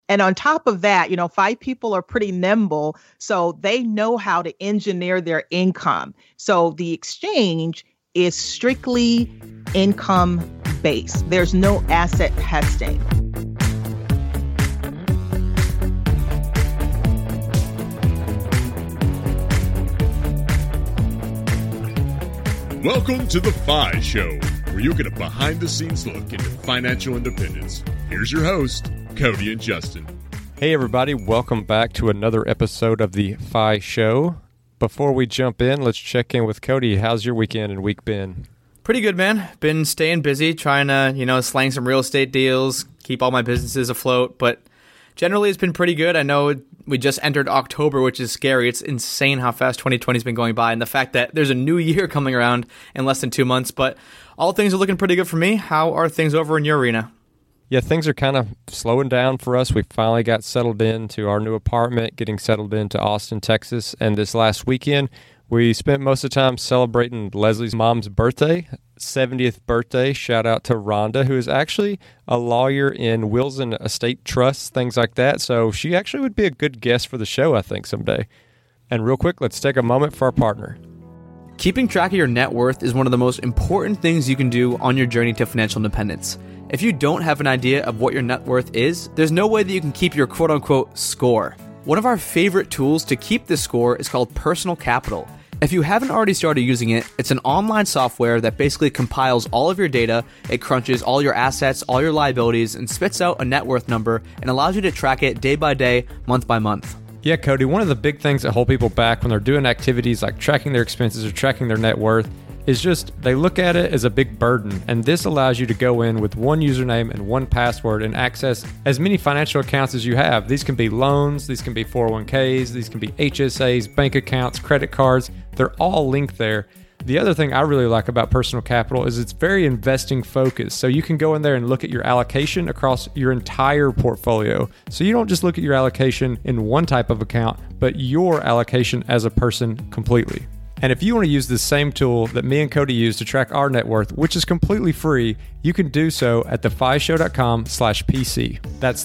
And on top of that, FI people are pretty nimble, so they know how to engineer their income. So the exchange is strictly income based. There's no asset testing. Welcome to the FI Show, where you get a behind-the-scenes look into financial independence. Here's your host, Cody and Justin. Hey everybody, welcome back to another episode of the FI Show. Before we jump in, let's check in with Cody. How's your weekend and week been? Pretty good, man. Been staying busy, trying to, slang some real estate deals, keep all my businesses afloat, but generally it's been pretty good. I know we just entered October, which is scary. It's insane how fast 2020 has been going by, and the fact that there's a new year coming around in less than 2 months, but all things are looking pretty good for me. How are things over in your arena? Yeah, things are kind of slowing down for us. We finally got settled into our new apartment, getting settled into Austin, Texas, and this last weekend, we spent most of the time celebrating Leslie's mom's birthday, 70th birthday. Shout out to Rhonda, who is actually a lawyer in wills and estate trusts, things like that. So she actually would be a good guest for the show, I think, someday. And real quick, let's take a moment for our partner. Keeping track of your net worth is one of the most important things you can do on your journey to financial independence. If you don't have an idea of what your net worth is, there's no way that you can keep your quote-unquote score. One of our favorite tools to keep this score is called Personal Capital. If you haven't already started using it, it's an online software that basically compiles all of your data, it crunches all your assets, all your liabilities, and spits out a net worth number and allows you to track it day by day, month by month. Yeah, Cody, one of the big things that hold people back when they're doing activities like tracking their expenses or tracking their net worth is just they look at it as a big burden, and this allows you to go in with one username and one password and access as many financial accounts as you have. These can be loans, these can be 401ks, these can be HSAs, bank accounts, credit cards. They're all linked there. The other thing I really like about Personal Capital is it's very investing focused. So you can go in there and look at your allocation across your entire portfolio. So you don't just look at your allocation in one type of account, but your allocation as a person completely. And if you want to use the same tool that me and Cody use to track our net worth, which is completely free, you can do so at thefishow.com/PC. That's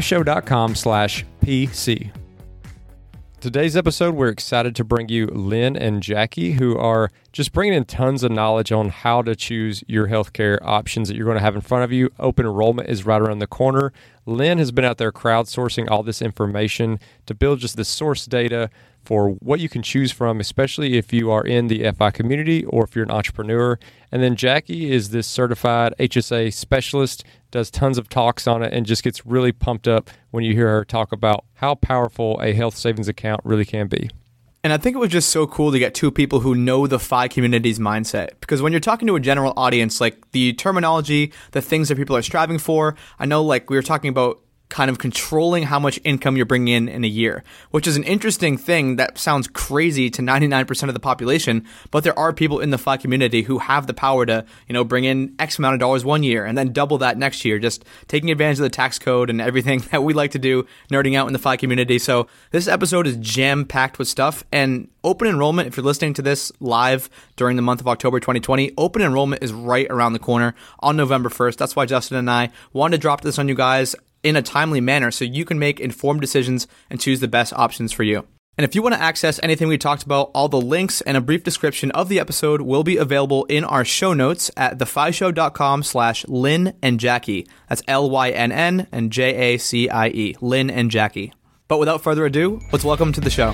thefishow.com/PC. Today's episode, we're excited to bring you Lynn and Jackie, who are just bringing in tons of knowledge on how to choose your healthcare options that you're going to have in front of you. Open enrollment is right around the corner. Lynn has been out there crowdsourcing all this information to build just the source data for what you can choose from, especially if you are in the FI community or if you're an entrepreneur. And then Jackie is this certified HSA specialist, does tons of talks on it, and just gets really pumped up when you hear her talk about how powerful a health savings account really can be. And I think it was just so cool to get two people who know the FI community's mindset. Because when you're talking to a general audience, like the terminology, the things that people are striving for, I know like we were talking about kind of controlling how much income you're bringing in a year, which is an interesting thing that sounds crazy to 99% of the population, but there are people in the FI community who have the power to, bring in X amount of dollars one year and then double that next year, just taking advantage of the tax code and everything that we like to do, nerding out in the FI community. So this episode is jam-packed with stuff, and open enrollment, if you're listening to this live during the month of October 2020, open enrollment is right around the corner on November 1st. That's why Justin and I wanted to drop this on you guys in a timely manner so you can make informed decisions and choose the best options for you. And if you want to access anything we talked about, all the links and a brief description of the episode will be available in our show notes at thefishow.com/Lynn and Jackie. That's LYNN and JACIE, Lynn and Jackie. But without further ado, let's welcome to the show.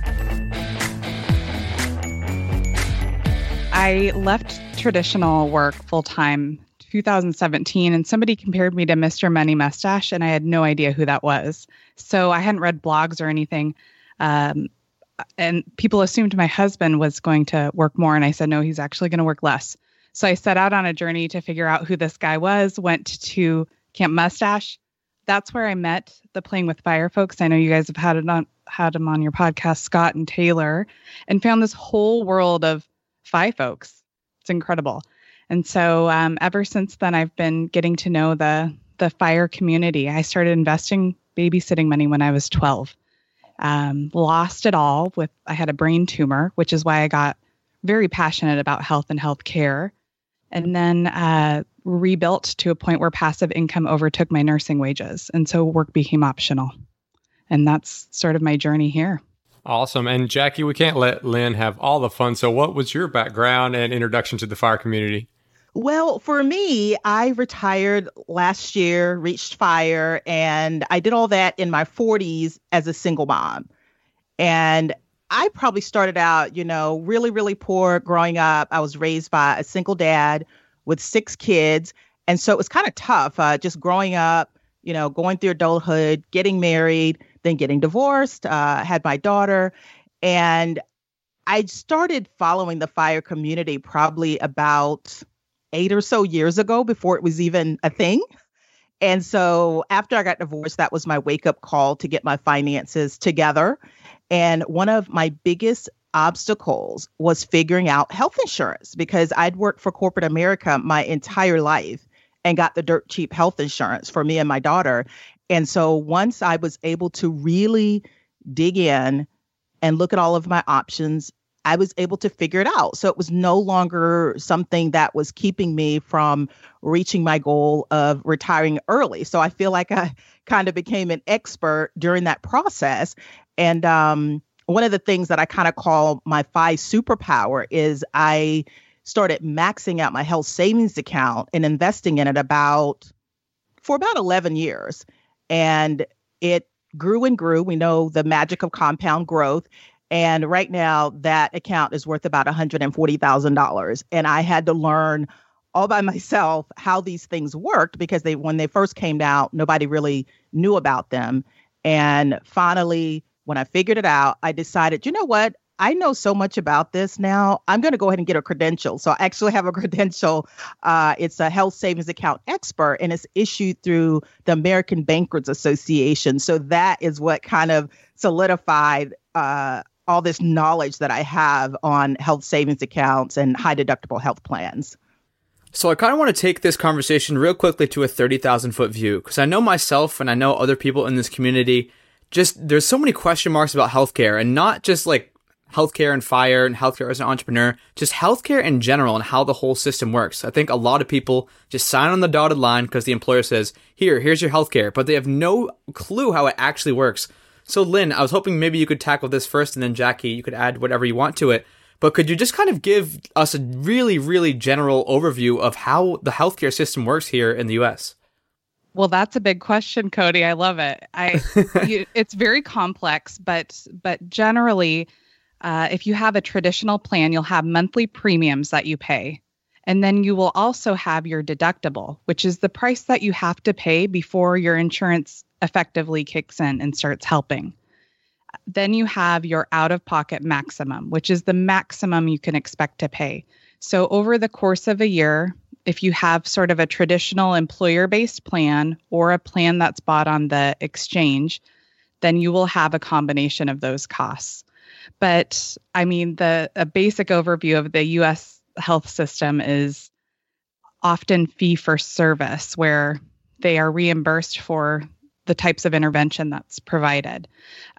I left traditional work full-time 2017, and somebody compared me to Mr. Money Mustache, and I had no idea who that was. So I hadn't read blogs or anything. And people assumed my husband was going to work more, and I said, no, he's actually going to work less. So I set out on a journey to figure out who this guy was, went to Camp Mustache. That's where I met the Playing with Fire folks. I know you guys have had him on your podcast, Scott and Taylor, and found this whole world of FI folks. It's incredible. And so ever since then, I've been getting to know the FIRE community. I started investing babysitting money when I was 12. Lost it all I had a brain tumor, which is why I got very passionate about health and health care. And then rebuilt to a point where passive income overtook my nursing wages. And so work became optional. And that's sort of my journey here. Awesome. And Jackie, we can't let Lynn have all the fun. So what was your background and introduction to the fire community? Well, for me, I retired last year, reached fire, and I did all that in my 40s as a single mom. And I probably started out, really, really poor growing up. I was raised by a single dad with 6 kids. And so it was kind of tough just growing up, going through adulthood, getting married, then getting divorced, had my daughter. And I started following the fire community probably about 8 or so years ago before it was even a thing. And so after I got divorced, that was my wake up call to get my finances together. And one of my biggest obstacles was figuring out health insurance because I'd worked for corporate America my entire life and got the dirt cheap health insurance for me and my daughter. And so once I was able to really dig in and look at all of my options, I was able to figure it out. So it was no longer something that was keeping me from reaching my goal of retiring early. So I feel like I kind of became an expert during that process. And one of the things that I kind of call my FI superpower is I started maxing out my health savings account and investing in it for about 11 years. And it grew and grew. We know the magic of compound growth. And right now that account is worth about $140,000. And I had to learn all by myself how these things worked because when they first came out, nobody really knew about them. And finally, when I figured it out, I decided, you know what? I know so much about this now. I'm going to go ahead and get a credential. So I actually have a credential. It's a health savings account expert, and it's issued through the American Bankers Association. So that is what kind of solidified all this knowledge that I have on health savings accounts and high deductible health plans. So I kind of want to take this conversation real quickly to a 30,000 foot view, because I know myself and I know other people in this community, there's so many question marks about healthcare, and not just like healthcare and fire and healthcare as an entrepreneur, just healthcare in general and how the whole system works. I think a lot of people just sign on the dotted line because the employer says, here's your healthcare, but they have no clue how it actually works. So Lynn, I was hoping maybe you could tackle this first, and then Jackie, you could add whatever you want to it. But could you just kind of give us a really, really general overview of how the healthcare system works here in the U.S.? Well, that's a big question, Cody. I love it. It's very complex, but generally, if you have a traditional plan, you'll have monthly premiums that you pay. And then you will also have your deductible, which is the price that you have to pay before your insurance effectively kicks in and starts helping. Then you have your out-of-pocket maximum, which is the maximum you can expect to pay. So over the course of a year, if you have sort of a traditional employer-based plan or a plan that's bought on the exchange, then you will have a combination of those costs. But I mean, a basic overview of the U.S. health system is often fee for service, where they are reimbursed for the types of intervention that's provided.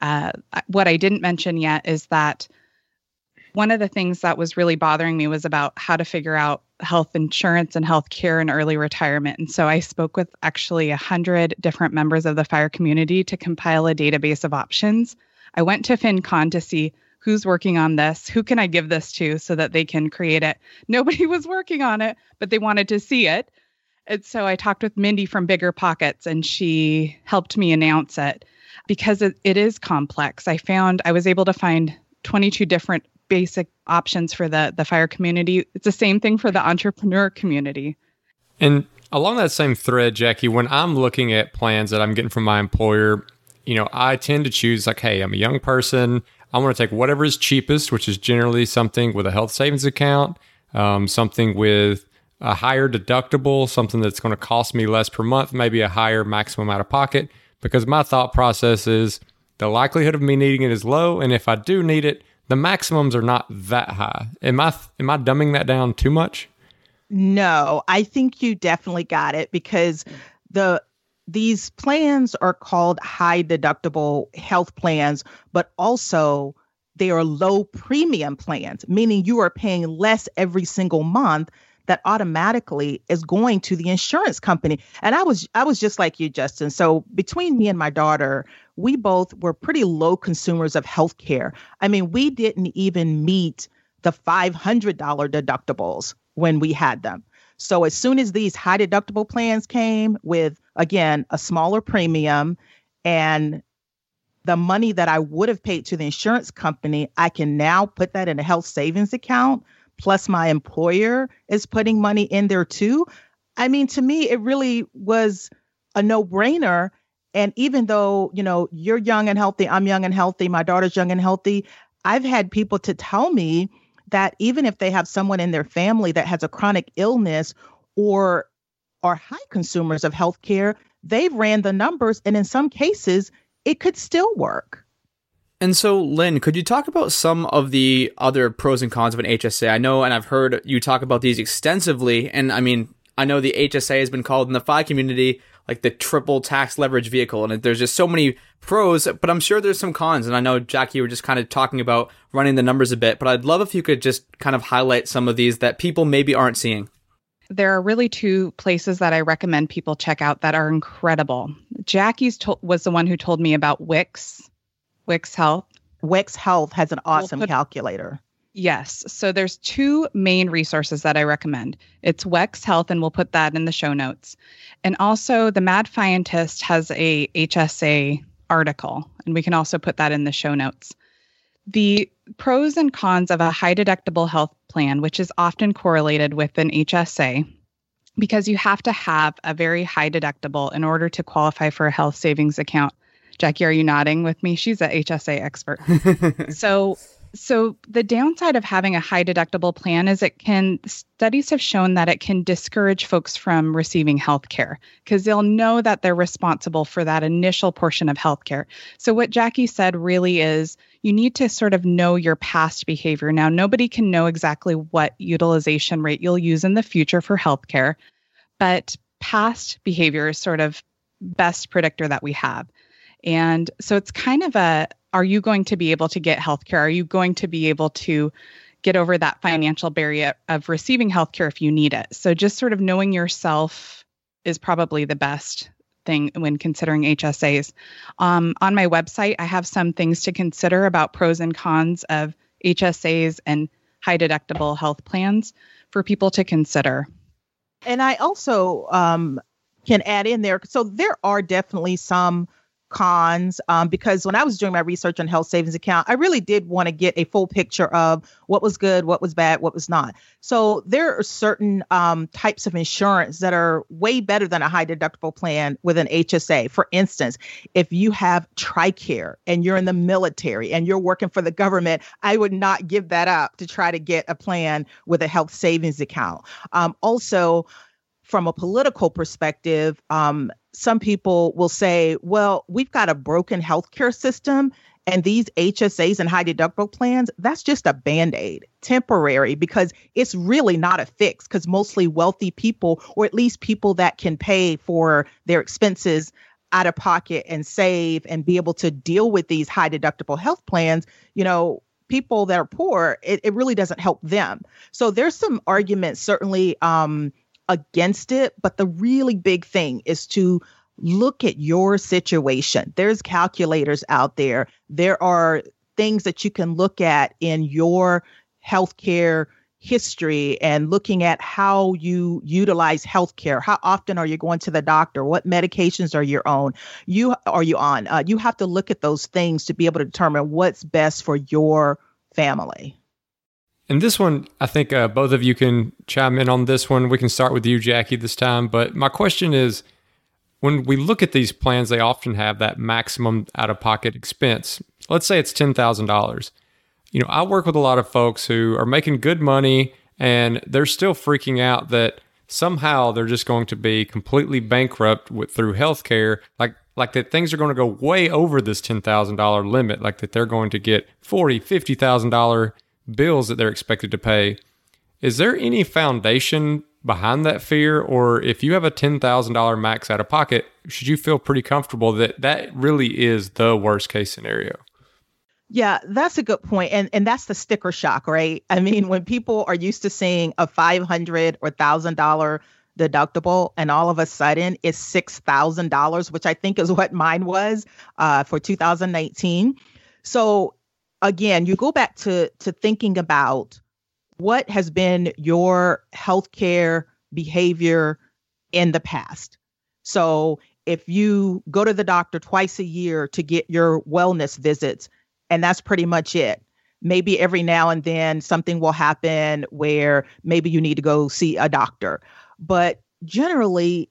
What I didn't mention yet is that one of the things that was really bothering me was about how to figure out health insurance and health care in early retirement. And so I spoke with actually 100 different members of the fire community to compile a database of options. I went to FinCon to see who's working on this, who can I give this to so that they can create it. Nobody was working on it, but they wanted to see it. And so I talked with Mindy from Bigger Pockets, and she helped me announce it because it is complex. I was able to find 22 different basic options for the fire community. It's the same thing for the entrepreneur community. And along that same thread, Jackie, when I'm looking at plans that I'm getting from my employer, I tend to choose like, hey, I'm a young person. I want to take whatever is cheapest, which is generally something with a health savings account, something with a higher deductible, something that's going to cost me less per month, maybe a higher maximum out of pocket, because my thought process is the likelihood of me needing it is low. And if I do need it, the maximums are not that high. Am I dumbing that down too much? No, I think you definitely got it, because these plans are called high deductible health plans, but also they are low premium plans, meaning you are paying less every single month that automatically is going to the insurance company. And I was just like you, Justin. So between me and my daughter, we both were pretty low consumers of healthcare. I mean, we didn't even meet the $500 deductibles when we had them. So as soon as these high deductible plans came with, again, a smaller premium and the money that I would have paid to the insurance company, I can now put that in a health savings account. Plus my employer is putting money in there too. I mean, to me, it really was a no-brainer. And even though, you're young and healthy, I'm young and healthy, my daughter's young and healthy, I've had people to tell me that even if they have someone in their family that has a chronic illness or are high consumers of healthcare, they've ran the numbers, and in some cases, it could still work. And so, Lynn, could you talk about some of the other pros and cons of an HSA? I know, and I've heard you talk about these extensively, and I mean, I know the HSA has been called in the FI community like the triple tax leverage vehicle, and there's just so many pros, but I'm sure there's some cons. And I know, Jackie, you were just kind of talking about running the numbers a bit, but I'd love if you could just kind of highlight some of these that people maybe aren't seeing. There are really two places that I recommend people check out that are incredible. Jackie's was the one who told me about Wix Health. Wix Health has an awesome calculator. Yes. So there's two main resources that I recommend. It's Wix Health, and we'll put that in the show notes. And also the Mad Scientist has a HSA article, and we can also put that in the show notes. The pros and cons of a high deductible health plan, which is often correlated with an HSA, because you have to have a very high deductible in order to qualify for a health savings account. Jackie, are you nodding with me? She's an HSA expert. So the downside of having a high deductible plan is studies have shown that it can discourage folks from receiving health care because they'll know that they're responsible for that initial portion of health care. So what Jackie said really is you need to sort of know your past behavior. Now, nobody can know exactly what utilization rate you'll use in the future for health care, but past behavior is sort of best predictor that we have. And so it's kind of are you going to be able to get healthcare? Are you going to be able to get over that financial barrier of receiving healthcare if you need it? So just sort of knowing yourself is probably the best thing when considering HSAs. On my website, I have some things to consider about pros and cons of HSAs and high deductible health plans for people to consider. And I also can add in there. So there are definitely some cons because when I was doing my research on health savings account, I really did want to get a full picture of what was good, what was bad, what was not. So there are certain types of insurance that are way better than a high deductible plan with an HSA. For instance, if you have TRICARE and you're in the military and you're working for the government, I would not give that up to try to get a plan with a health savings account. Also, from a political perspective, some people will say, well, we've got a broken healthcare system and these HSAs and high deductible plans, that's just a Band-Aid, temporary, because it's really not a fix because mostly wealthy people, or at least people that can pay for their expenses out of pocket and save and be able to deal with these high deductible health plans, people that are poor, it really doesn't help them. So there's some arguments certainly against it. But the really big thing is to look at your situation. There's calculators out there. There are things that you can look at in your healthcare history and looking at how you utilize healthcare. How often are you going to the doctor? What medications are you on? You have to look at those things to be able to determine what's best for your family. And this one, I think both of you can chime in on this one. We can start with you, Jackie, this time. But my question is, when we look at these plans, they often have that maximum out-of-pocket expense. Let's say it's $10,000. I work with a lot of folks who are making good money, and they're still freaking out that somehow they're just going to be completely bankrupt through healthcare, like that things are going to go way over this $10,000 limit, like that they're going to get $40,000, $50,000 bills that they're expected to pay. Is there any foundation behind that fear? Or if you have a $10,000 max out of pocket, should you feel pretty comfortable that that really is the worst case scenario? Yeah, that's a good point. And that's the sticker shock, right? I mean, when people are used to seeing a $500 or $1,000 deductible and all of a sudden it's $6,000, which I think is what mine was for 2019. So again, you go back to thinking about what has been your healthcare behavior in the past. So if you go to the doctor twice a year to get your wellness visits, and that's pretty much it. Maybe every now and then something will happen where maybe you need to go see a doctor. But generally,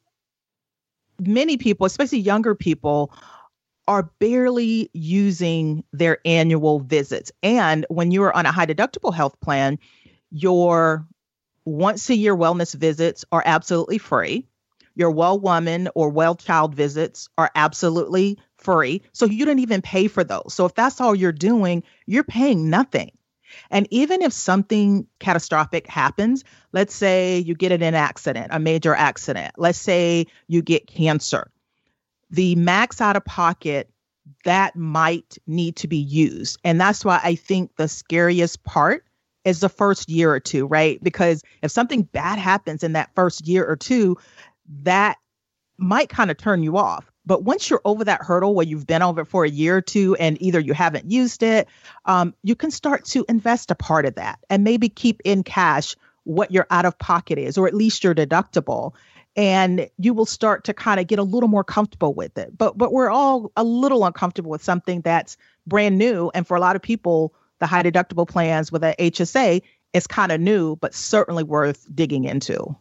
many people, especially younger people, are barely using their annual visits. And when you're on a high deductible health plan, your once a year wellness visits are absolutely free. Your well woman or well child visits are absolutely free. So you don't even pay for those. So if that's all you're doing, you're paying nothing. And even if something catastrophic happens, let's say you get in an accident, a major accident, let's say you get cancer, the max out of pocket, that might need to be used. And that's why I think the scariest part is the first year or two, right? Because if something bad happens in that first year or two, that might kind of turn you off. But once you're over that hurdle where you've been over it for a year or two and either you haven't used it, you can start to invest a part of that and maybe keep in cash what your out of pocket is, or at least your deductible. And you will start to kind of get a little more comfortable with it. But we're all a little uncomfortable with something that's brand new. And for a lot of people, the high deductible plans with an HSA is kind of new, but certainly worth digging into.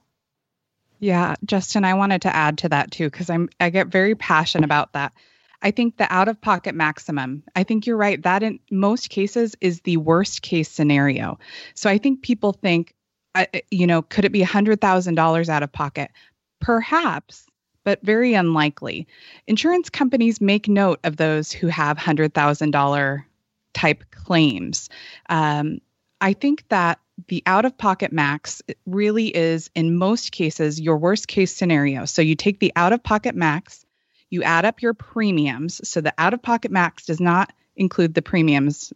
Yeah, Justin, I wanted to add to that too, because I get very passionate about that. I think the out-of-pocket maximum, I think you're right, that in most cases is the worst case scenario. So I think people think, could it be $100,000 out of pocket? Perhaps, but very unlikely. Insurance companies make note of those who have $100,000 type claims. I think that the out-of-pocket max really is, in most cases, your worst case scenario. So you take the out-of-pocket max, you add up your premiums. So the out-of-pocket max does not include the premiums.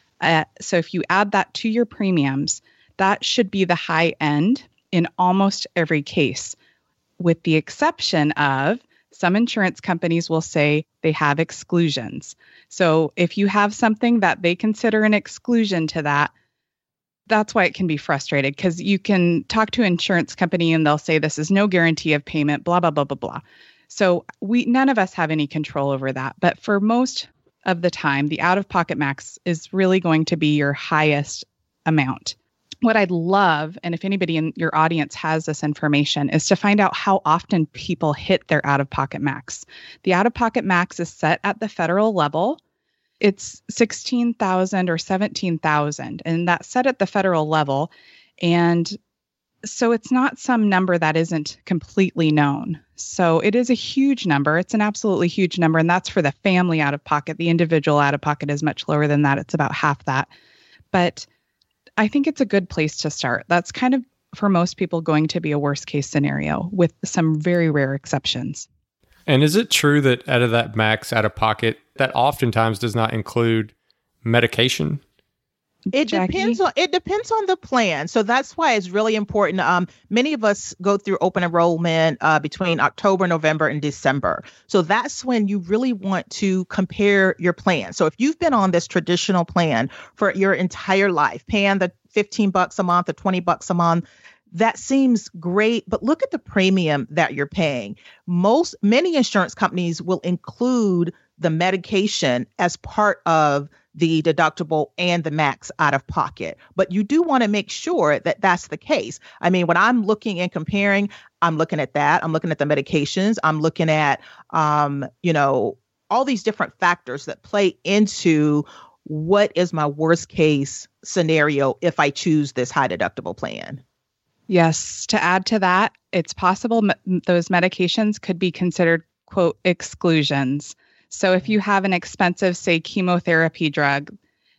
So if you add that to your premiums, that should be the high end in almost every case, with the exception of some insurance companies will say they have exclusions. So if you have something that they consider an exclusion to that, that's why it can be frustrated, because you can talk to an insurance company and they'll say this is no guarantee of payment, blah, blah, blah, blah, blah. So none of us have any control over that. But for most of the time, the out-of-pocket max is really going to be your highest amount. What I'd love, and if anybody in your audience has this information, is to find out how often people hit their out-of-pocket max. The out-of-pocket max is set at the federal level. It's $16,000 or $17,000, and that's set at the federal level. And so it's not some number that isn't completely known. So it is a huge number. It's an absolutely huge number, and that's for the family out of pocket. The individual out of pocket is much lower than that. It's about half that. But I think it's a good place to start. That's kind of, for most people, going to be a worst case scenario with some very rare exceptions. And is it true that out of that max out of pocket, that oftentimes does not include medication? It depends on the plan. So that's why it's really important. Many of us go through open enrollment between October, November, and December. So that's when you really want to compare your plan. So if you've been on this traditional plan for your entire life, paying the $15 a month or $20 a month, that seems great, but look at the premium that you're paying. Many insurance companies will include the medication as part of the deductible and the max out of pocket. But you do want to make sure that that's the case. I mean, when I'm looking and comparing, I'm looking at that. I'm looking at the medications. I'm looking at, all these different factors that play into what is my worst case scenario if I choose this high deductible plan. Yes. To add to that, it's possible those medications could be considered, quote, exclusions. So if you have an expensive, say, chemotherapy drug,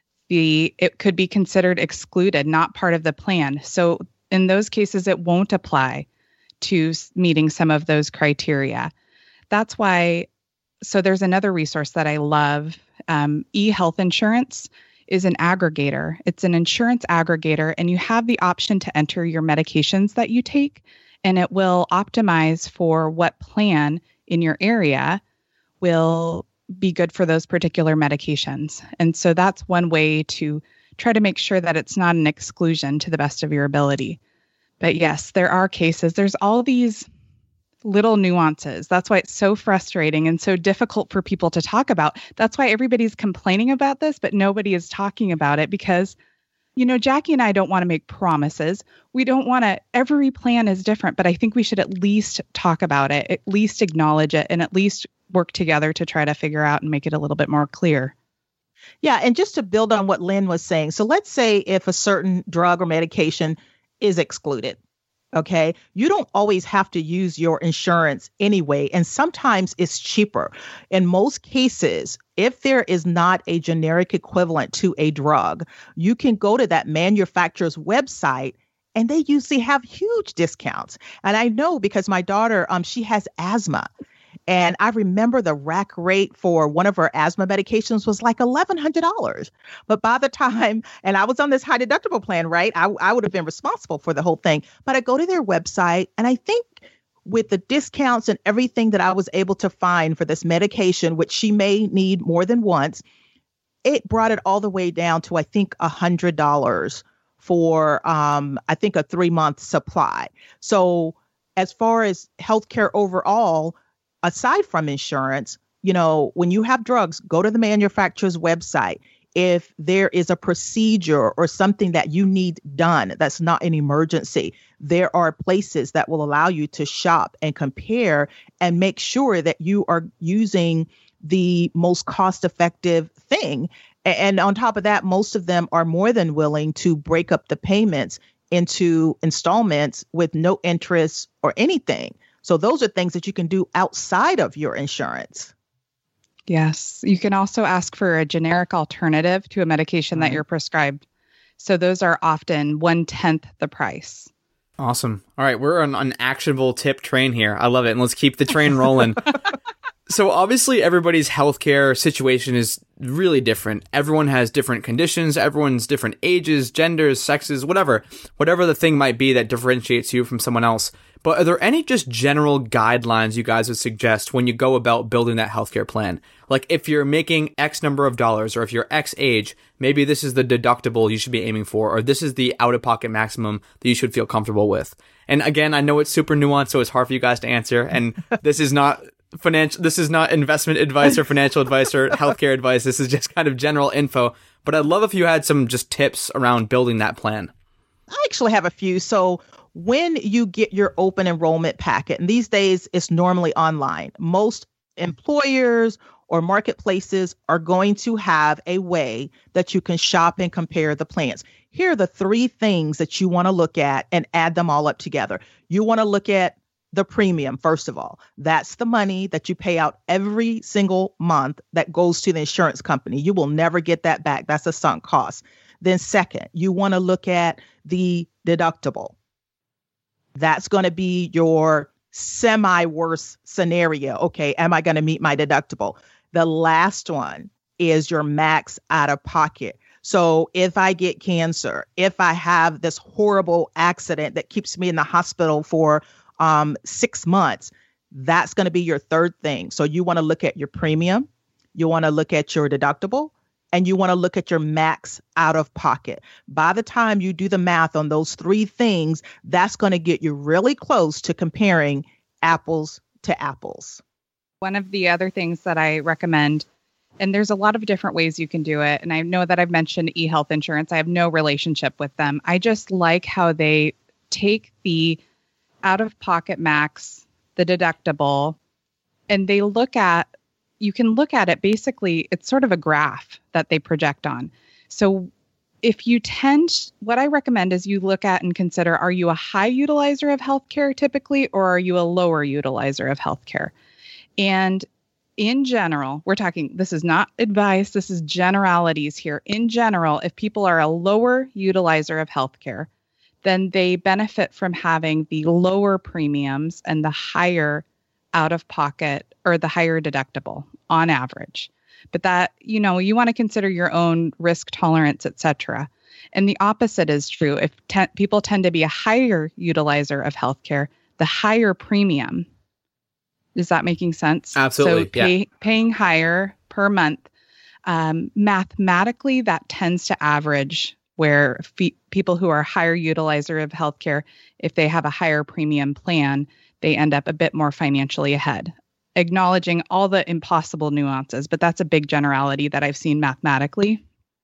it could be considered excluded, not part of the plan. So in those cases, it won't apply to meeting some of those criteria. That's why, so there's another resource that I love. eHealth Insurance is an aggregator. It's an insurance aggregator, and you have the option to enter your medications that you take, and it will optimize for what plan in your area will be good for those particular medications. And so that's one way to try to make sure that it's not an exclusion to the best of your ability. But yes, there are cases. There's all these little nuances. That's why it's so frustrating and so difficult for people to talk about. That's why everybody's complaining about this, but nobody is talking about it because, Jackie and I don't want to make promises. We don't want to, every plan is different, but I think we should at least talk about it, at least acknowledge it, and at least work together to try to figure out and make it a little bit more clear. Yeah. And just to build on what Lynn was saying. So let's say if a certain drug or medication is excluded. Okay. You don't always have to use your insurance anyway. And sometimes it's cheaper. In most cases, if there is not a generic equivalent to a drug, you can go to that manufacturer's website and they usually have huge discounts. And I know because my daughter, she has asthma. And I remember the rack rate for one of her asthma medications was like $1,100. But by the time, and I was on this high deductible plan, right? I would have been responsible for the whole thing. But I go to their website, and I think with the discounts and everything that I was able to find for this medication, which she may need more than once, it brought it all the way down to, I think, $100 for, I think, a 3-month supply. So as far as healthcare overall, aside from insurance, when you have drugs, go to the manufacturer's website. If there is a procedure or something that you need done that's not an emergency, there are places that will allow you to shop and compare and make sure that you are using the most cost-effective thing. And on top of that, most of them are more than willing to break up the payments into installments with no interest or anything. So those are things that you can do outside of your insurance. Yes. You can also ask for a generic alternative to a medication that you're prescribed. So those are often 1/10 the price. Awesome. All right. We're on an actionable tip train here. I love it. And let's keep the train rolling. So obviously everybody's healthcare situation is really different. Everyone has different conditions. Everyone's different ages, genders, sexes, whatever the thing might be that differentiates you from someone else. But are there any just general guidelines you guys would suggest when you go about building that healthcare plan? Like if you're making X number of dollars, or if you're X age, maybe this is the deductible you should be aiming for, or this is the out-of-pocket maximum that you should feel comfortable with. And again, I know it's super nuanced, so it's hard for you guys to answer. And this is not investment advice or financial advice or healthcare advice. This is just kind of general info. But I'd love if you had some just tips around building that plan. I actually have a few. So when you get your open enrollment packet, and these days it's normally online, most employers or marketplaces are going to have a way that you can shop and compare the plans. Here are the 3 things that you want to look at and add them all up together. You want to look at the premium, first of all. That's the money that you pay out every single month that goes to the insurance company. You will never get that back. That's a sunk cost. Then second, you want to look at the deductible. That's going to be your semi-worst scenario. Okay, am I going to meet my deductible? The last one is your max out of pocket. So if I get cancer, if I have this horrible accident that keeps me in the hospital for 6 months, that's going to be your third thing. So you want to look at your premium, you want to look at your deductible, and you want to look at your max out of pocket. By the time you do the math on those 3 things, that's going to get you really close to comparing apples to apples. One of the other things that I recommend, and there's a lot of different ways you can do it, and I know that I've mentioned eHealth Insurance. I have no relationship with them. I just like how they take the out-of-pocket max, the deductible, and they you can look at it, basically, it's sort of a graph that they project on. So what I recommend is you look at and consider, are you a high utilizer of healthcare typically, or are you a lower utilizer of healthcare? And in general, this is not advice, this is generalities here. In general, if people are a lower utilizer of healthcare, then they benefit from having the lower premiums and the higher out of pocket or the higher deductible on average. But that, you want to consider your own risk tolerance, et cetera. And the opposite is true. If people tend to be a higher utilizer of healthcare, the higher premium. Is that making sense? Absolutely. So paying higher per month, mathematically, that tends to average where people who are higher utilizer of healthcare, if they have a higher premium plan, they end up a bit more financially ahead, acknowledging all the impossible nuances. But that's a big generality that I've seen mathematically.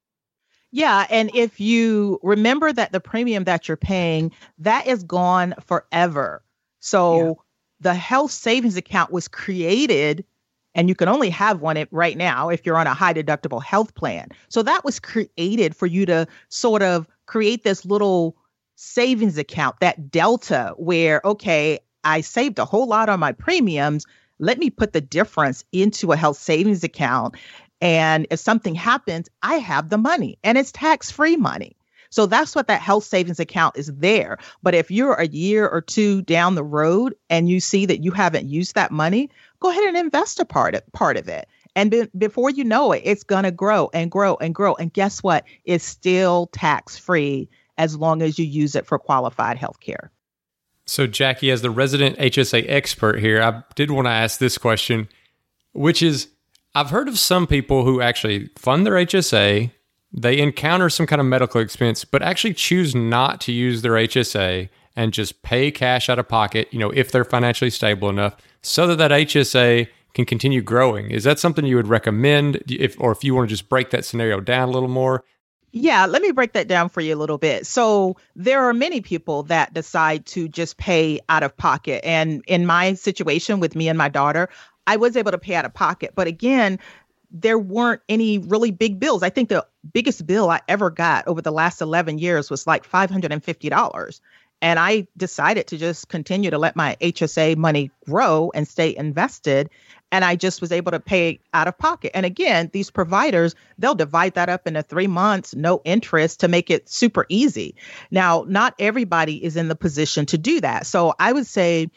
Yeah. And if you remember that the premium that you're paying, that is gone forever. So the health savings account was created, and you can only have one right now if you're on a high deductible health plan. So that was created for you to sort of create this little savings account, that delta where, okay, I saved a whole lot on my premiums. Let me put the difference into a health savings account. And if something happens, I have the money, and it's tax-free money. So that's what that health savings account is there. But if you're a year or two down the road and you see that you haven't used that money, go ahead and invest a part of it. And before you know it, it's going to grow and grow and grow. And guess what? It's still tax-free as long as you use it for qualified health care. So Jackie, as the resident HSA expert here, I did want to ask this question, which is, I've heard of some people who actually fund their HSA, they encounter some kind of medical expense, but actually choose not to use their HSA and just pay cash out of pocket, if they're financially stable enough, so that HSA can continue growing. Is that something you would recommend, if you want to just break that scenario down a little more? Yeah, let me break that down for you a little bit. So there are many people that decide to just pay out of pocket. And in my situation with me and my daughter, I was able to pay out of pocket. But again, there weren't any really big bills. I think the biggest bill I ever got over the last 11 years was like $550. And I decided to just continue to let my HSA money grow and stay invested. And I just was able to pay out of pocket. And again, these providers, they'll divide that up into 3 months, no interest, to make it super easy. Now, not everybody is in the position to do that. So I would say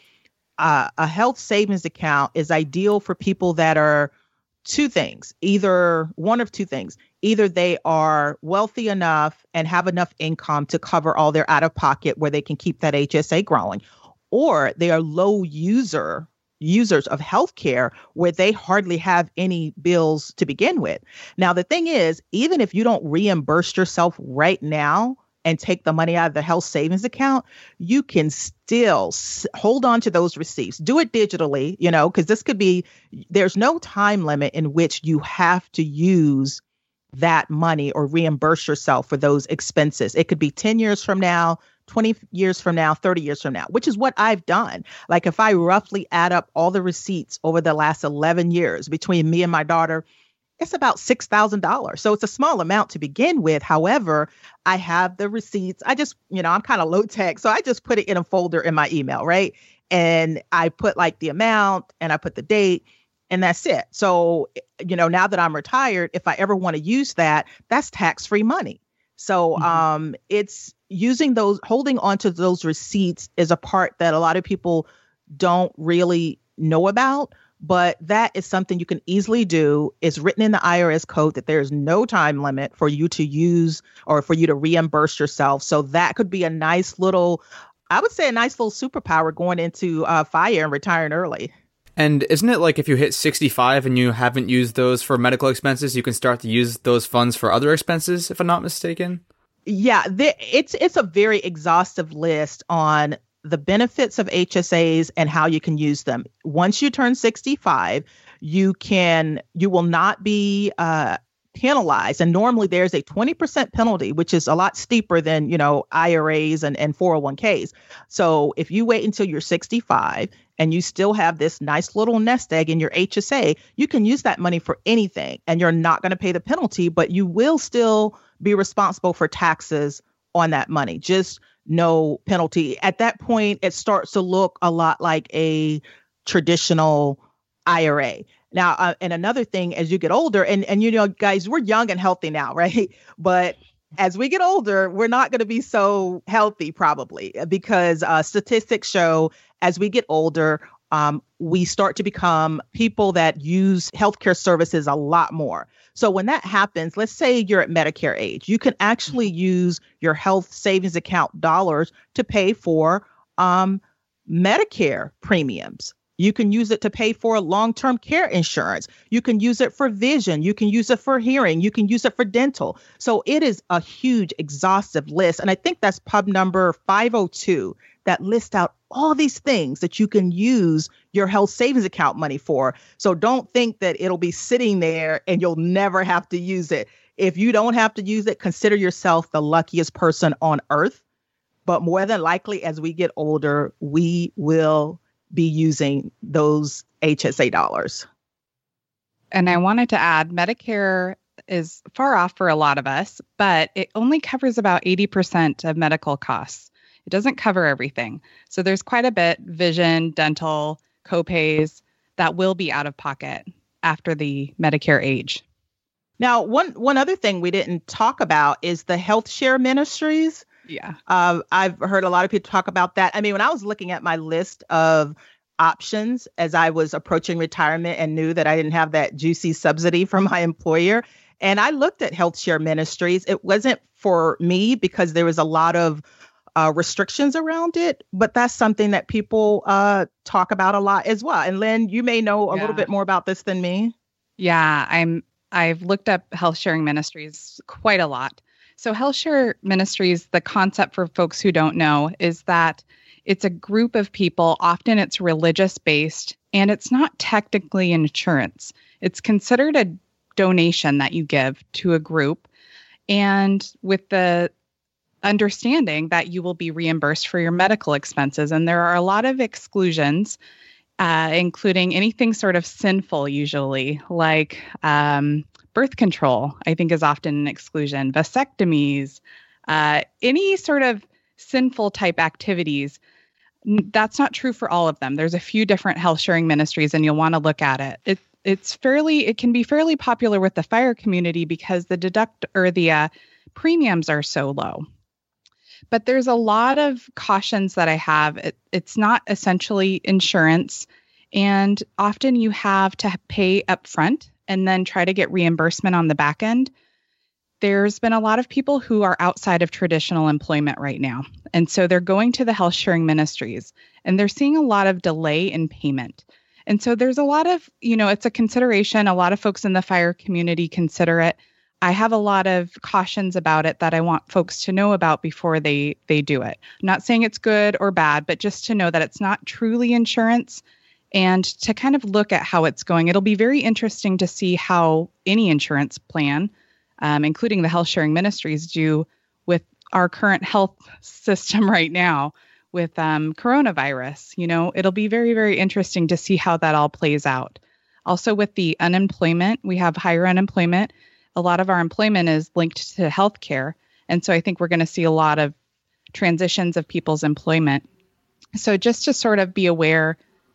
a health savings account is ideal for people that are one of two things. Either they are wealthy enough and have enough income to cover all their out of pocket where they can keep that HSA growing, or they are low users of healthcare where they hardly have any bills to begin with. Now, the thing is, even if you don't reimburse yourself right now and take the money out of the health savings account, you can still hold on to those receipts. Do it digitally, because there's no time limit in which you have to use that money or reimburse yourself for those expenses. It could be 10 years from now, 20 years from now, 30 years from now, which is what I've done. Like if I roughly add up all the receipts over the last 11 years between me and my daughter, it's about $6,000. So it's a small amount to begin with. However, I have the receipts. I just, I'm kind of low tech. So I just put it in a folder in my email, right? And I put like the amount and I put the date, and that's it. So, now that I'm retired, if I ever want to use that, that's tax-free money. So it's holding on to those receipts is a part that a lot of people don't really know about. But that is something you can easily do. It's written in the IRS code that there's no time limit for you to use or for you to reimburse yourself. So that could be a nice little superpower going into FIRE and retiring early. And isn't it like if you hit 65 and you haven't used those for medical expenses, you can start to use those funds for other expenses, if I'm not mistaken? Yeah, it's a very exhaustive list on the benefits of HSAs and how you can use them. Once you turn 65, you will not be penalized. And normally there's a 20% penalty, which is a lot steeper than, IRAs and 401ks. So if you wait until you're 65 and you still have this nice little nest egg in your HSA, you can use that money for anything and you're not going to pay the penalty, but you will still be responsible for taxes on that money. Just no penalty. At that point, it starts to look a lot like a traditional IRA. Now, and another thing, as you get older, and guys, we're young and healthy now, right? But as we get older, we're not going to be so healthy probably because statistics show as we get older, we start to become people that use healthcare services a lot more. So when that happens, let's say you're at Medicare age, you can actually use your health savings account dollars to pay for Medicare premiums. You can use it to pay for long-term care insurance. You can use it for vision. You can use it for hearing. You can use it for dental. So it is a huge, exhaustive list. And I think that's pub number 502 that lists out all these things that you can use your health savings account money for. So don't think that it'll be sitting there and you'll never have to use it. If you don't have to use it, consider yourself the luckiest person on earth. But more than likely, as we get older, we will be using those HSA dollars. And I wanted to add, Medicare is far off for a lot of us, but it only covers about 80% of medical costs. It doesn't cover everything. So there's quite a bit, vision, dental, copays, that will be out of pocket after the Medicare age. Now, one other thing we didn't talk about is the health share ministries. Yeah. I've heard a lot of people talk about that. I mean, when I was looking at my list of options as I was approaching retirement and knew that I didn't have that juicy subsidy from my employer, and I looked at health share ministries, it wasn't for me because there was a lot of restrictions around it, but that's something that people talk about a lot as well. And Lynn, you may know a little bit more about this than me. Yeah, I've looked up health sharing ministries quite a lot. So health share ministries, the concept for folks who don't know is that it's a group of people, often it's religious based, and it's not technically insurance. It's considered a donation that you give to a group, and with the understanding that you will be reimbursed for your medical expenses. And there are a lot of exclusions, including anything sort of sinful, usually, like birth control, I think, is often an exclusion, vasectomies, any sort of sinful type activities. That's not true for all of them. There's a few different health sharing ministries, and you'll want to look at it. It can be fairly popular with the fire community because the premiums are so low. But there's a lot of cautions that I have. It's not essentially insurance, and often you have to pay up front and then try to get reimbursement on the back end. There's been a lot of people who are outside of traditional employment right now. And so they're going to the health sharing ministries and they're seeing a lot of delay in payment. And so there's a lot of, it's a consideration. A lot of folks in the fire community consider it. I have a lot of cautions about it that I want folks to know about before they do it. I'm not saying it's good or bad, but just to know that it's not truly insurance and to kind of look at how it's going. It'll be very interesting to see how any insurance plan, including the health sharing ministries, do with our current health system right now with coronavirus. It'll be very, very interesting to see how that all plays out. Also with the unemployment, we have higher unemployment. A lot of our employment is linked to healthcare. And so I think we're going to see a lot of transitions of people's employment. So just to sort of be aware,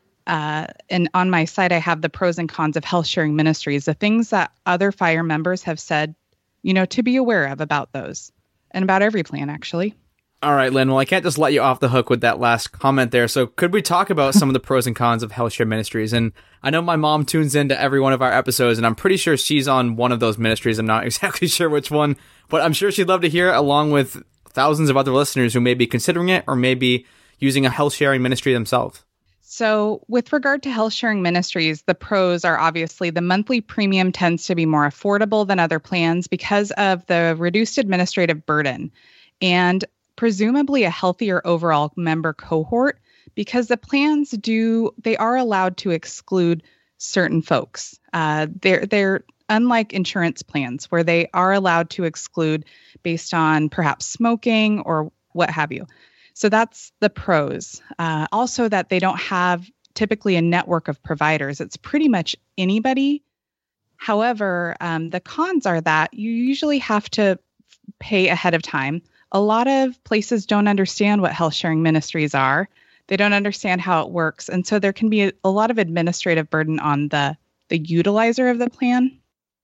and on my site, I have the pros and cons of health sharing ministries, the things that other fire members have said, to be aware of about those and about every plan, actually. All right, Lynn. Well, I can't just let you off the hook with that last comment there. So could we talk about some of the pros and cons of health share ministries? And I know my mom tunes into every one of our episodes, and I'm pretty sure she's on one of those ministries. I'm not exactly sure which one, but I'm sure she'd love to hear it along with thousands of other listeners who may be considering it or may be using a health sharing ministry themselves. So with regard to health sharing ministries, the pros are obviously the monthly premium tends to be more affordable than other plans because of the reduced administrative burden and presumably a healthier overall member cohort because the plans they are allowed to exclude certain folks. They're unlike insurance plans where they are allowed to exclude based on perhaps smoking or what have you. So that's the pros. Also that they don't have typically a network of providers. It's pretty much anybody. However, the cons are that you usually have to pay ahead of time. A lot of places don't understand what health sharing ministries are. They don't understand how it works. And so there can be a lot of administrative burden on the utilizer of the plan.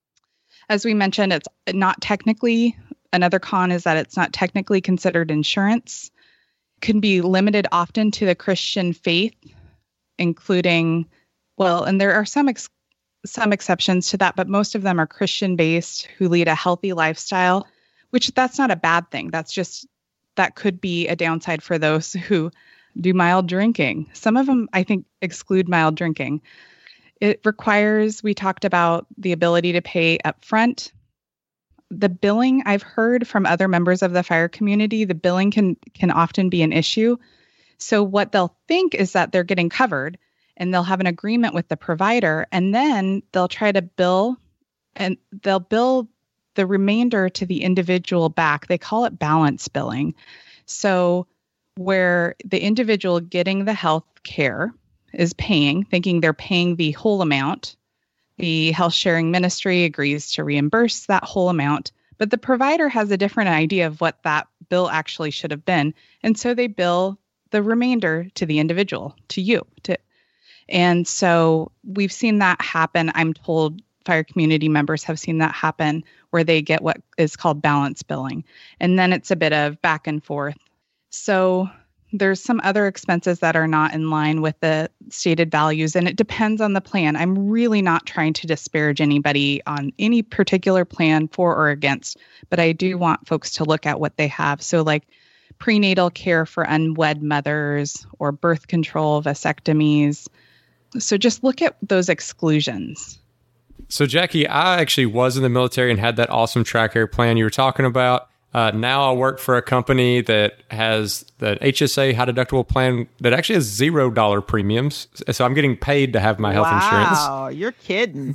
As we mentioned, it's not technically, another con is that it's not technically considered insurance. Can be limited often to the Christian faith including, well, and there are some exceptions to that, but most of them are Christian-based who lead a healthy lifestyle, which that's not a bad thing. That could be a downside for those who do mild drinking. Some of them, I think, exclude mild drinking. It requires, we talked about the ability to pay upfront. The billing, I've heard from other members of the FIRE community, the billing can often be an issue. So what they'll think is that they're getting covered, and they'll have an agreement with the provider, and then they'll try to bill, and they'll bill the remainder to the individual back. They call it balance billing. So where the individual getting the health care is paying, thinking they're paying the whole amount, the health sharing ministry agrees to reimburse that whole amount, but the provider has a different idea of what that bill actually should have been. And so they bill the remainder to the individual, to you. And so we've seen that happen. I'm told FIRE community members have seen that happen where they get what is called balance billing. And then it's a bit of back and forth. So there's some other expenses that are not in line with the stated values, and it depends on the plan. I'm really not trying to disparage anybody on any particular plan for or against, but I do want folks to look at what they have. So like prenatal care for unwed mothers or birth control, vasectomies. So just look at those exclusions. So Jackie, I actually was in the military and had that awesome TRICARE plan you were talking about. Now I work for a company that has the HSA high deductible plan that actually has $0 premiums. So I'm getting paid to have my health insurance. Wow, you're kidding.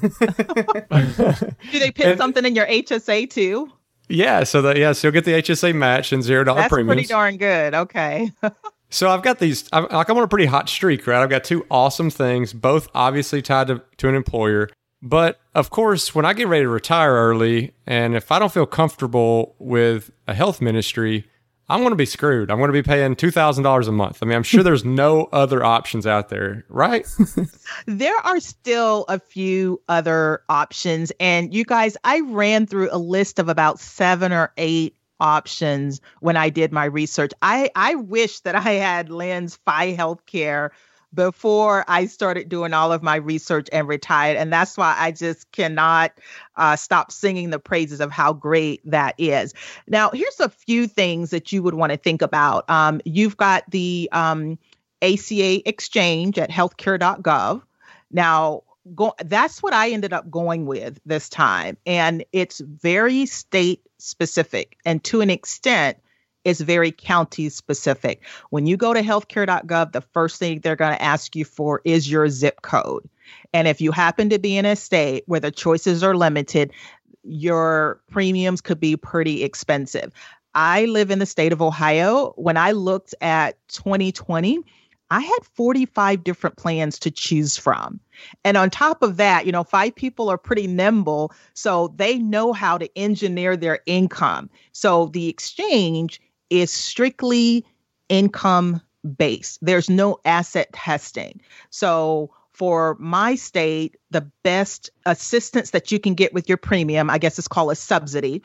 Do they put something in your HSA too? Yeah, so you'll get the HSA match and $0 That's premiums. Pretty darn good. Okay. So I've got these, I'm on a pretty hot streak, right? I've got two awesome things, both obviously tied to an employer. But of course, when I get ready to retire early, and if I don't feel comfortable with a health ministry, I'm going to be screwed. I'm going to be paying $2,000 a month. I mean, I'm sure there's no other options out there, right? There are still a few other options. And you guys, I ran through a list of about 7 or 8 options when I did my research. I wish that I had Lynn's FI Healthcare before I started doing all of my research and retired. And that's why I just cannot stop singing the praises of how great that is. Now, here's a few things that you would want to think about. You've got the ACA exchange at healthcare.gov. Now, that's what I ended up going with this time. And it's very state specific. And to an extent, it's very county specific. When you go to healthcare.gov, the first thing they're going to ask you for is your zip code. And if you happen to be in a state where the choices are limited, your premiums could be pretty expensive. I live in the state of Ohio. When I looked at 2020, I had 45 different plans to choose from. And on top of that, FI people are pretty nimble, so they know how to engineer their income. So the exchange is strictly income based. There's no asset testing. So for my state, the best assistance that you can get with your premium, I guess it's called a subsidy,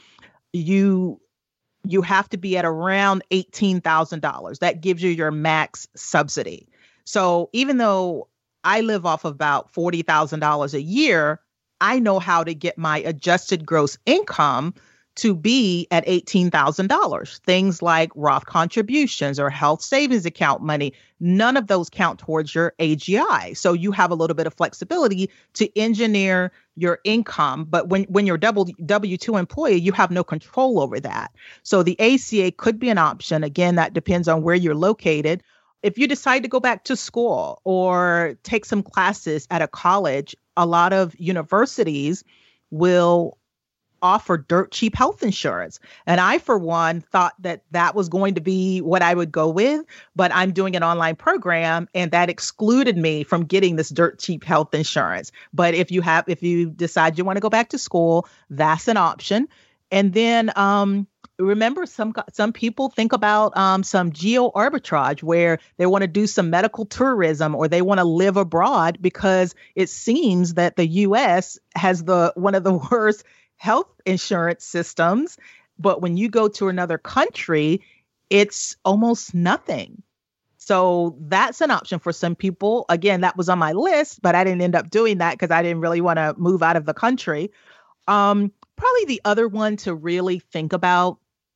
you have to be at around $18,000. That gives you your max subsidy. So even though I live off of about $40,000 a year, I know how to get my adjusted gross income to be at $18,000. Things like Roth contributions or health savings account money, none of those count towards your AGI. So you have a little bit of flexibility to engineer your income. But when you're a W-2 employee, you have no control over that. So the ACA could be an option. Again, that depends on where you're located. If you decide to go back to school or take some classes at a college, a lot of universities will offer dirt cheap health insurance. And I, for one, thought that was going to be what I would go with, but I'm doing an online program and that excluded me from getting this dirt cheap health insurance. But if you decide you want to go back to school, that's an option. And then remember, some people think about some geo arbitrage where they want to do some medical tourism or they want to live abroad because it seems that the U.S. has one of the worst health insurance systems. But when you go to another country, it's almost nothing. So that's an option for some people. Again, that was on my list, but I didn't end up doing that because I didn't really want to move out of the country. Probably the other one to really think about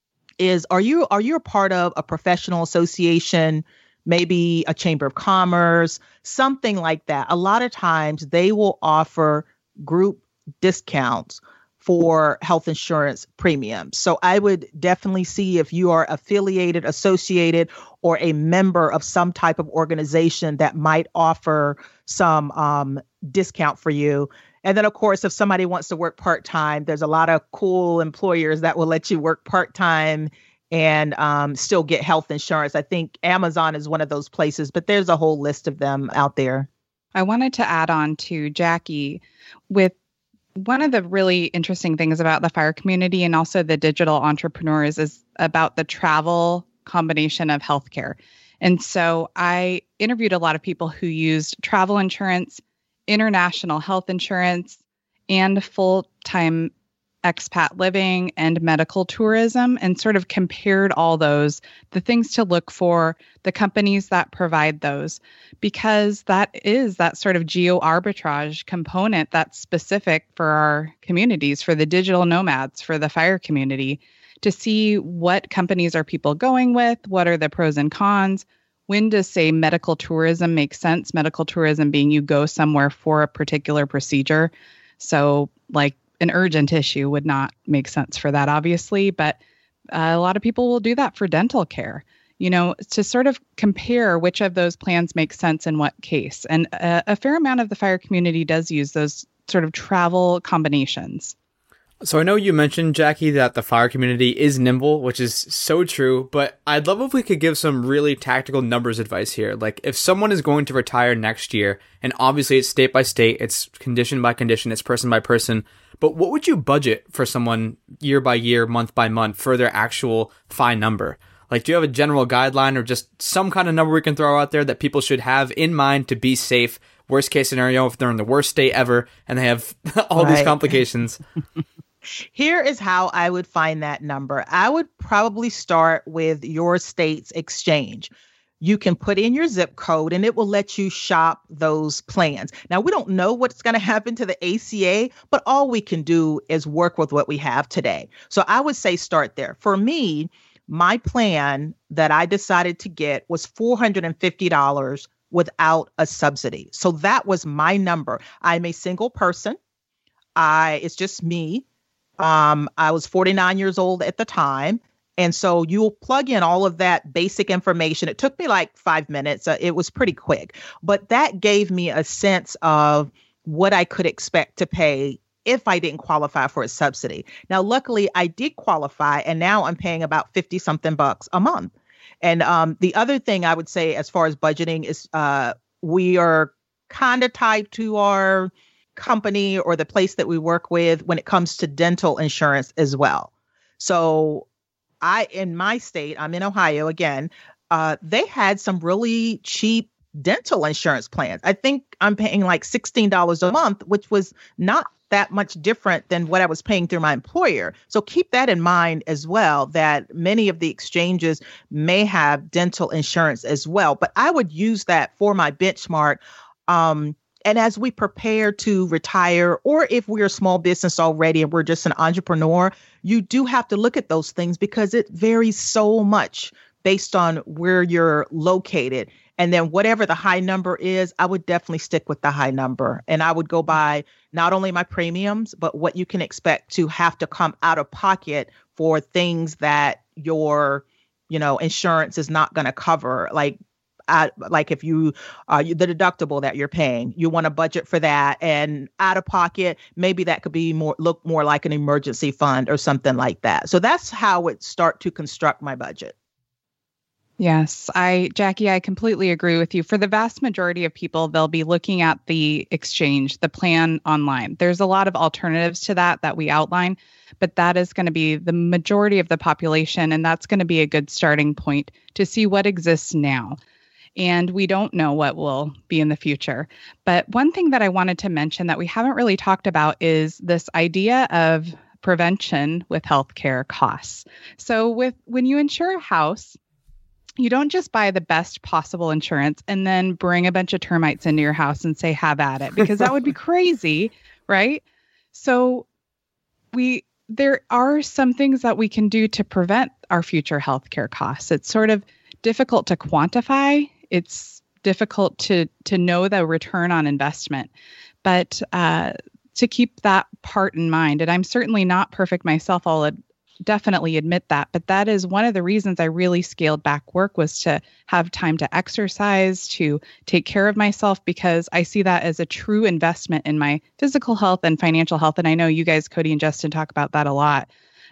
is, are you a part of a professional association, maybe a chamber of commerce, something like that? A lot of times they will offer group discounts for health insurance premiums. So I would definitely see if you are affiliated, associated, or a member of some type of organization that might offer some discount for you. And then, of course, if somebody wants to work part-time, there's a lot of cool employers that will let you work part-time and still get health insurance. I think Amazon is one of those places, but there's a whole list of them out there. I wanted to add on to Jackie with one of the really interesting things about the FIRE community and also the digital entrepreneurs is about the travel combination of healthcare. And so I interviewed a lot of people who used travel insurance, international health insurance, and full-time expat living and medical tourism, and sort of compared all those, the things to look for, the companies that provide those, because that is that sort of geo arbitrage component that's specific for our communities, for the digital nomads, for the FIRE community, to see what companies are people going with, what are the pros and cons. When does, say, medical tourism make sense? Medical tourism being you go somewhere for a particular procedure. So like an urgent issue would not make sense for that, obviously, but a lot of people will do that for dental care, to sort of compare which of those plans make sense in what case. And a fair amount of the FIRE community does use those sort of travel combinations. So I know you mentioned, Jackie, that the FIRE community is nimble, which is so true, but I'd love if we could give some really tactical numbers advice here. Like if someone is going to retire next year, and obviously it's state by state, it's condition by condition, it's person by person, but what would you budget for someone year by year, month by month for their actual FI number? Like, do you have a general guideline or just some kind of number we can throw out there that people should have in mind to be safe? Worst case scenario, if they're in the worst state ever and they have all these complications. Here is how I would find that number. I would probably start with your state's exchange. You can put in your zip code and it will let you shop those plans. Now, we don't know what's going to happen to the ACA, but all we can do is work with what we have today. So I would say start there. For me, my plan that I decided to get was $450 without a subsidy. So that was my number. I'm a single person. It's just me. I was 49 years old at the time. And so you'll plug in all of that basic information. It took me like 5 minutes. It was pretty quick, but that gave me a sense of what I could expect to pay if I didn't qualify for a subsidy. Now, luckily I did qualify, and now I'm paying about 50 something bucks a month. And the other thing I would say as far as budgeting is we are kind of tied to our company or the place that we work with when it comes to dental insurance as well. So in my state, I'm in Ohio again, they had some really cheap dental insurance plans. I think I'm paying like $16 a month, which was not that much different than what I was paying through my employer. So keep that in mind as well, that many of the exchanges may have dental insurance as well. But I would use that for my benchmark. And as we prepare to retire, or if we're a small business already and we're just an entrepreneur, you do have to look at those things because it varies so much based on where you're located. And then whatever the high number is, I would definitely stick with the high number. And I would go by not only my premiums, but what you can expect to have to come out of pocket for things that your, insurance is not going to cover. Like if you the deductible that you're paying, you want to budget for that, and out of pocket, maybe that could be look more like an emergency fund or something like that. So that's how I would start to construct my budget. Yes, Jackie, I completely agree with you. For the vast majority of people, they'll be looking at the exchange, the plan online. There's a lot of alternatives to that we outline, but that is going to be the majority of the population, and that's going to be a good starting point to see what exists now. And we don't know what will be in the future. But one thing that I wanted to mention that we haven't really talked about is this idea of prevention with healthcare costs. So when you insure a house, you don't just buy the best possible insurance and then bring a bunch of termites into your house and say, have at it, because that would be crazy, right? So there are some things that we can do to prevent our future healthcare costs. It's sort of difficult to quantify. It's difficult to know the return on investment, but to keep that part in mind. And I'm certainly not perfect myself. I'll definitely admit that. But that is one of the reasons I really scaled back work, was to have time to exercise, to take care of myself, because I see that as a true investment in my physical health and financial health. And I know you guys, Cody and Justin, talk about that a lot.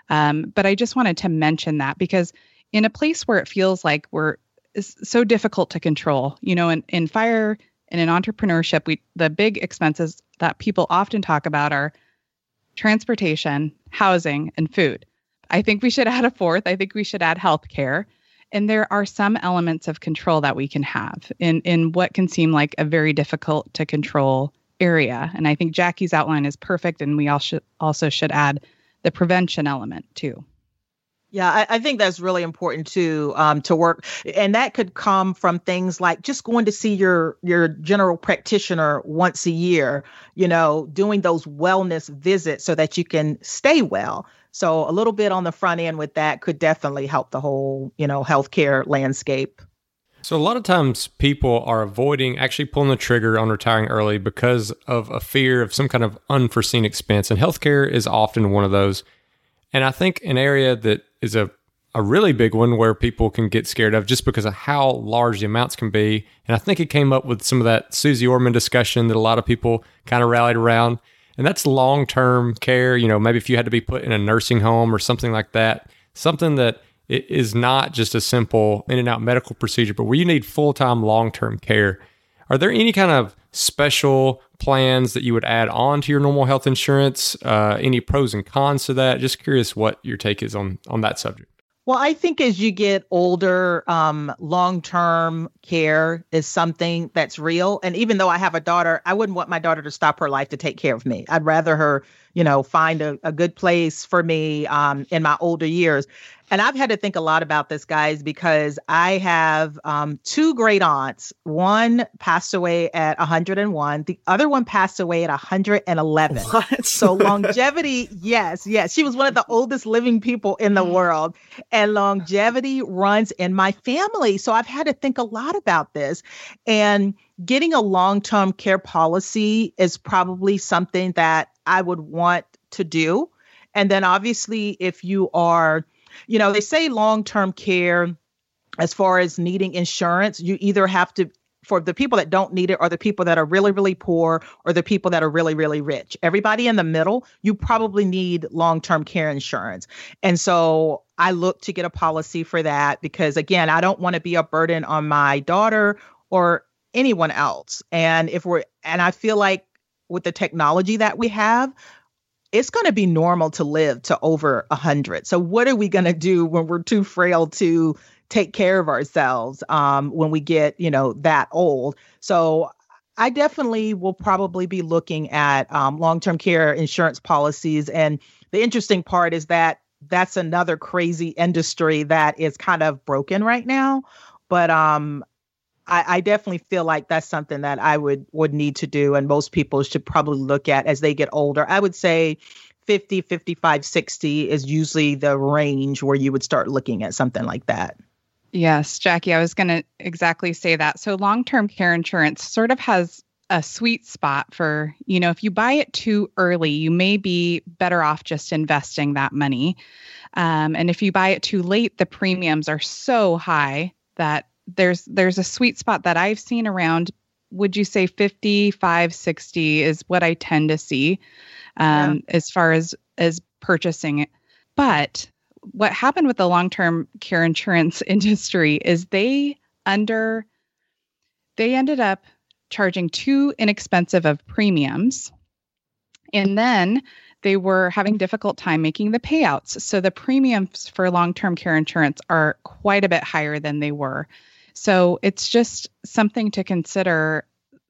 But I just wanted to mention that, because in a place where it feels like it's so difficult to control, in fire and in entrepreneurship, the big expenses that people often talk about are transportation, housing, and food. I think we should add a fourth. I think we should add healthcare. And there are some elements of control that we can have in what can seem like a very difficult to control area. And I think Jackie's outline is perfect. And we also should add the prevention element too. Yeah, I think that's really important to work. And that could come from things like just going to see your general practitioner once a year, doing those wellness visits so that you can stay well. So a little bit on the front end with that could definitely help the whole, healthcare landscape. So a lot of times people are avoiding actually pulling the trigger on retiring early because of a fear of some kind of unforeseen expense. And healthcare is often one of those. And I think an area that is a really big one where people can get scared of just because of how large the amounts can be. And I think it came up with some of that Susie Orman discussion that a lot of people kind of rallied around. And that's long-term care. Maybe if you had to be put in a nursing home or something like that, something that is not just a simple in and out medical procedure, but where you need full-time long-term care. Are there any kind of special plans that you would add on to your normal health insurance? Any pros and cons to that? Just curious what your take is on that subject. Well, I think as you get older, long-term care is something that's real. And even though I have a daughter, I wouldn't want my daughter to stop her life to take care of me. I'd rather her, find a good place for me in my older years. And I've had to think a lot about this, guys, because I have two great aunts. One passed away at 101. The other one passed away at 111. What? So longevity, yes. She was one of the oldest living people in the world. And longevity runs in my family. So I've had to think a lot about this. And getting a long-term care policy is probably something that I would want to do. And then obviously, if you are, they say long-term care, as far as needing insurance, you either have to, for the people that don't need it, or the people that are really, really poor, or the people that are really, really rich. Everybody in the middle, you probably need long-term care insurance. And so I look to get a policy for that because, again, I don't want to be a burden on my daughter or anyone else. And I feel like with the technology that we have, it's going to be normal to live to over 100. So what are we going to do when we're too frail to take care of ourselves when we get, that old? So I definitely will probably be looking at long-term care insurance policies. And the interesting part is that that's another crazy industry that is kind of broken right now. But I definitely feel like that's something that I would need to do. And most people should probably look at as they get older. I would say 50, 55, 60 is usually the range where you would start looking at something like that. Yes, Jackie, I was going to exactly say that. So long-term care insurance sort of has a sweet spot for, if you buy it too early, you may be better off just investing that money. And if you buy it too late, the premiums are so high that there's a sweet spot that I've seen around, would you say 55, 60 is what I tend to see as far as purchasing it. But what happened with the long-term care insurance industry is they ended up charging too inexpensive of premiums. And then they were having difficult time making the payouts. So the premiums for long-term care insurance are quite a bit higher than they were. So it's just something to consider.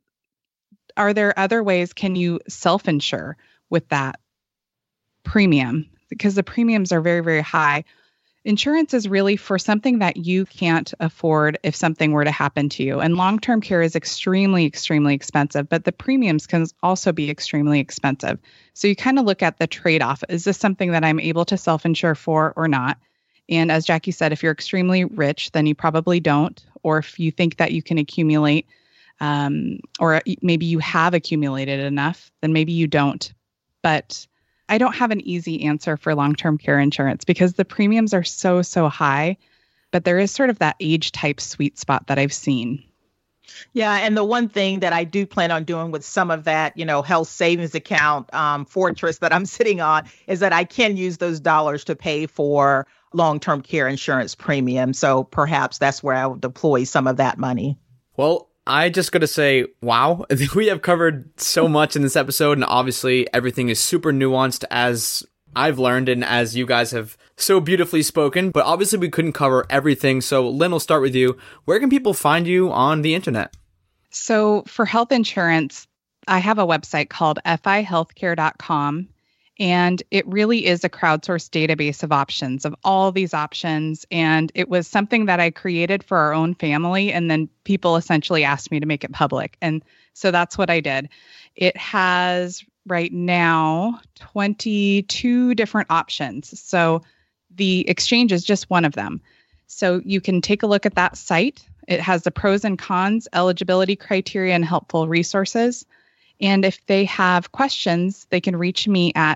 Are there other ways? Can you self-insure with that premium? Because the premiums are very, very high. Insurance is really for something that you can't afford if something were to happen to you. And long-term care is extremely, extremely expensive, but the premiums can also be extremely expensive. So you kind of look at the trade-off. Is this something that I'm able to self-insure for or not? And as Jackie said, if you're extremely rich, then you probably don't. Or if you think that you can accumulate, or maybe you have accumulated enough, then maybe you don't. But I don't have an easy answer for long-term care insurance because the premiums are so, so high, but there is sort of that age type sweet spot that I've seen. Yeah. And the one thing that I do plan on doing with some of that, health savings account fortress that I'm sitting on is that I can use those dollars to pay for long-term care insurance premium. So perhaps that's where I will deploy some of that money. Well, I just got to say, wow, we have covered so much in this episode, and obviously everything is super nuanced as I've learned and as you guys have so beautifully spoken, but obviously we couldn't cover everything. So Lynn, we'll start with you. Where can people find you on the internet? So for health insurance, I have a website called fihealthcare.com. And it really is a crowdsourced database of options, of all these options. And it was something that I created for our own family. And then people essentially asked me to make it public. And so that's what I did. It has right now 22 different options. So the exchange is just one of them. So you can take a look at that site. It has the pros and cons, eligibility criteria, and helpful resources. And if they have questions, they can reach me at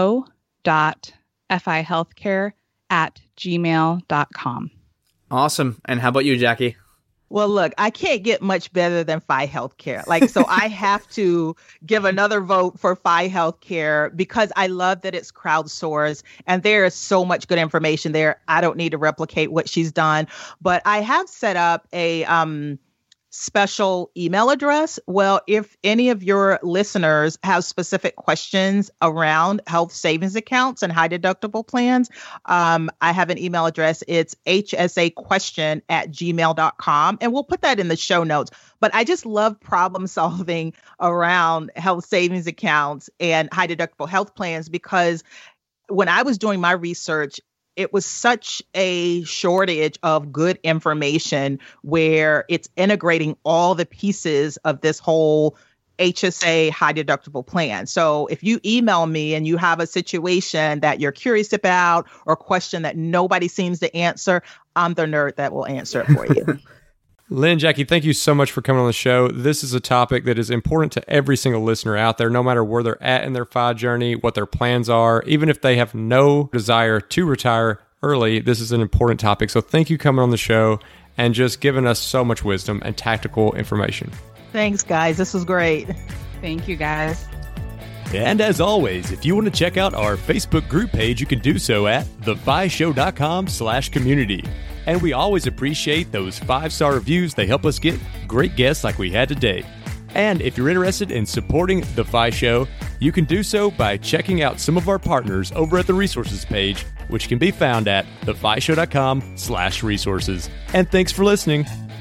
hello.fihealthcare@gmail.com. Awesome. And how about you, Jackie? Well, look, I can't get much better than Fi Healthcare. So I have to give another vote for Fi Healthcare because I love that it's crowdsourced and there is so much good information there. I don't need to replicate what she's done, but I have set up a special email address. Well, if any of your listeners have specific questions around health savings accounts and high deductible plans, I have an email address. It's hsaquestion@gmail.com. And we'll put that in the show notes. But I just love problem solving around health savings accounts and high deductible health plans because when I was doing my research, it was such a shortage of good information where it's integrating all the pieces of this whole HSA high deductible plan. So if you email me and you have a situation that you're curious about or a question that nobody seems to answer, I'm the nerd that will answer it for you. Lynn, Jackie, thank you so much for coming on the show. This is a topic that is important to every single listener out there, no matter where they're at in their FI journey, what their plans are. Even if they have no desire to retire early, this is an important topic. So thank you for coming on the show and just giving us so much wisdom and tactical information. Thanks, guys. This was great. Thank you, guys. And as always, if you want to check out our Facebook group page, you can do so at thefishow.com/community. And we always appreciate those 5-star reviews. They help us get great guests like we had today. And if you're interested in supporting The Fi Show, you can do so by checking out some of our partners over at the resources page, which can be found at thefishow.com/resources. And thanks for listening.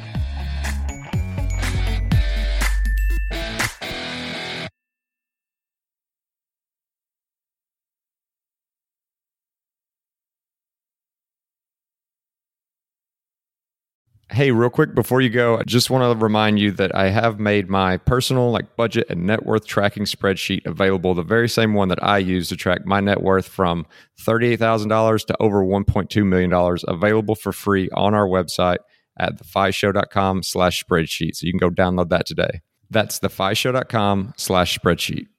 Hey, real quick before you go, I just want to remind you that I have made my personal budget and net worth tracking spreadsheet available, the very same one that I use to track my net worth from $38,000 to over $1.2 million, available for free on our website at thefishow.com/spreadsheet. So you can go download that today. That's thefishow.com/spreadsheet.